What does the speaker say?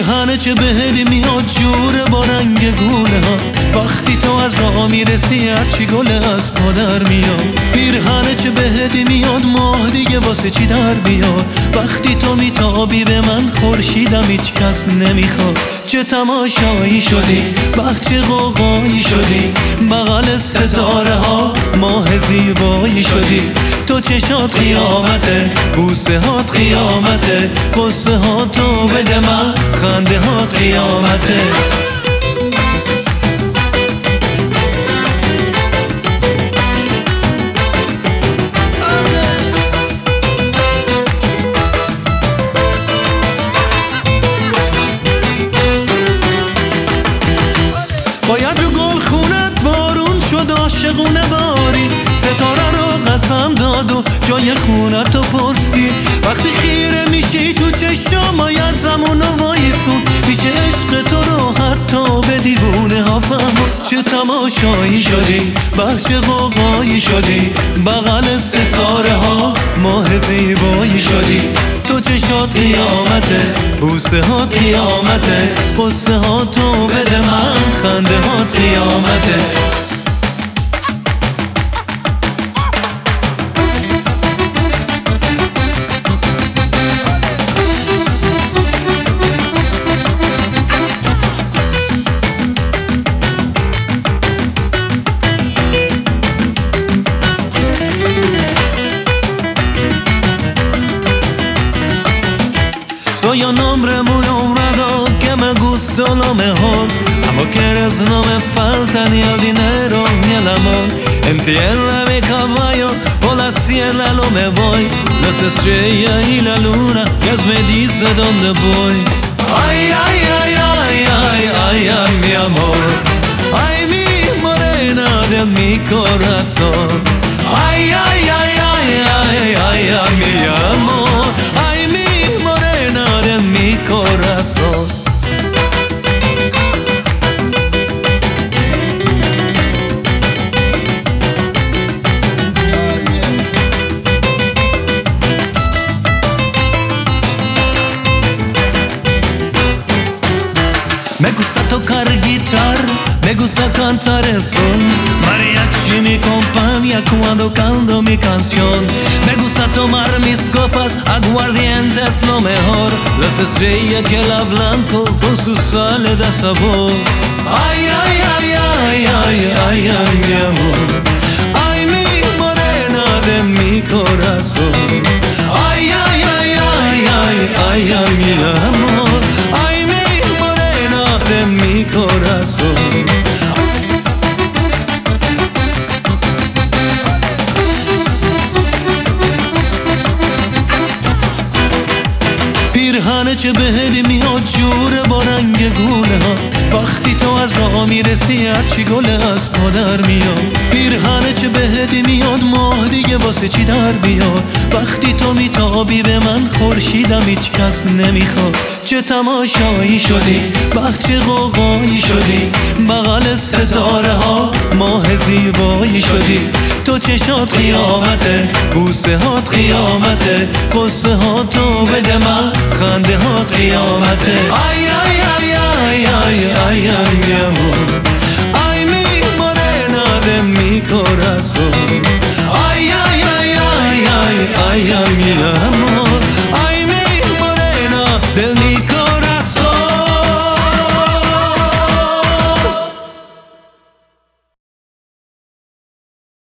پیرهنه چه بهت میاد جوره با رنگ گونه ها، وقتی تو از راه میرسی هرچی گله از پا در میاد. پیرهنه چه بهت میاد ماه دیگه واسه چی در بیاد، وقتی تو میتابی به من خورشیدم هیچ کس نمیخواد. چه تماشایی شدی بخت چه غوغایی شدی، بغل ستاره ها ماه زیبایی شدی. تو چشات قیامته، بوسه هات قیامته، قصه ها تو بده من، خنده هات قیامته. باید رو گل خونت بارون شد عاشقونه باری، ستاره رو قسم داد و جای خونت رو پرسی. وقتی خیره میشی تو چشم باید زمان رو وایسون، میشه عشق تو رو حتی به دیوونه ها فهمون. چه تماشایی شدی بخش غوغایی شدی، بغل ستاره ها ماه زیبایی شدی. تو چشات قیامته، بوسه هات قیامته، قصه ها تو بده من، خنده هات قیامته. Soy un hombre muy honrado que me gusta lo mejor, amo que eres, no me falta ni el dinero ni el amor. Entiende mi caballo, por la sierra lo me voy, las estrellas y la luna Dios me dice dónde voy. Ay, ay, ay, ay, ay, ay, ay, mi amor, ay, mi morena de mi corazón. Ay, ay, ay, ay, ay, ay, ay, mi amor, ay, mi morena de mi corazón. Me gusta tocar guitarra, me gusta cantar el sol, mariachi me acompaña cuando canto mi canción. Me gusta tomar mis copas, aguardiente es lo mejor, las estrellas que la blanco con su sal le da sabor. Ay, ay, ay, ay, ay, ay, ay, mi amor, ay, mi morena de mi corazón. Ay, ay, ay, ay, ay, ay, ay, mi amor, ay, mi morena de mi corazón. پیرهنه چه بهت میاد جوره با رنگ گونه ها، وقتی تو از راه میرسی هرچی گله از پا در میاد. پیرهنه چه بهت میاد ماه دیگه واسه چی در بیاد، وقتی تو میتابی به من خورشیدم هیچ کس نمیخواد. چه تماشایی شدی بخت چه غوغایی شدی، بغل ستاره ها ماه زیبایی شدی. تو چشات قیامته، بوسه هات قیامته، قصه ها تو بده من، خنده هات قیامته. Ay, ay, ay, ay, ay, ay, ay, mi amor, ay, mi morena de mi corazón. Ay, ay, ay, ay, ay, ay, ay, mi amor.